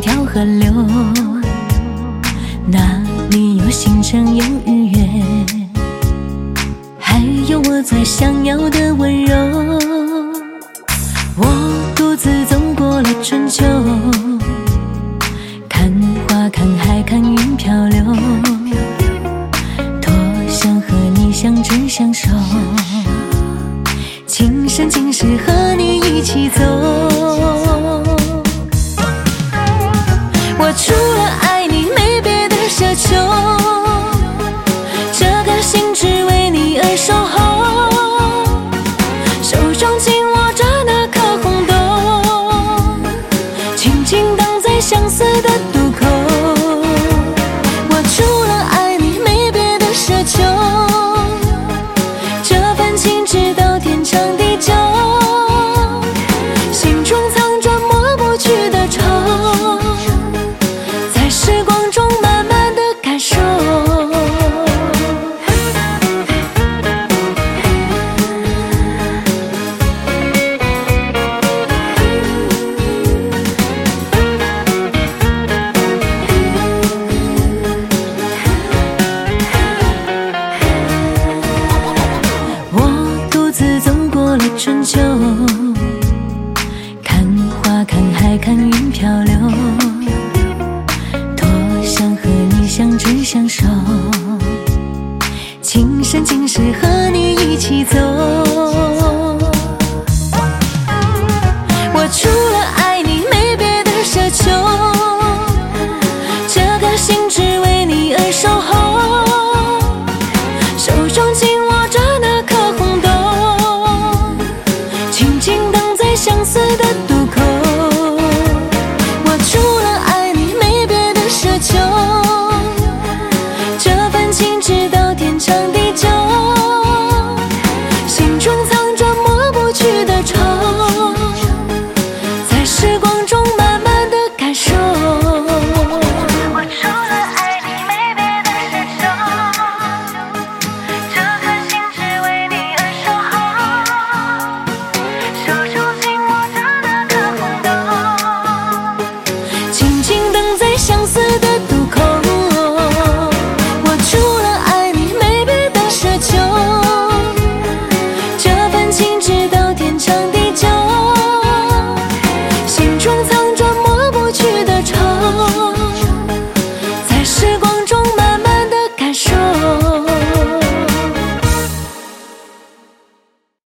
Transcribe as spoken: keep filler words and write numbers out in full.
条河流，那里有星辰有日月，还有我最想要的温柔。我独自走过了春秋，看花看海看云漂流，多想和你相知相守，今生今世和你一起走。我除了爱你没别的奢求，这颗心只为你而守候，手中紧握着那颗红豆，紧紧挡在相思的渡口。我除了爱你没别的奢求，这份情直到天长地久，心中藏着抹不去的愁，在时光中慢慢的感受。我独自走过了春秋，看花看海看云漂流，多想和你相知相守，今生今世和你一起走。我除了爱你没别的奢求，这颗心只为你而守候，手中紧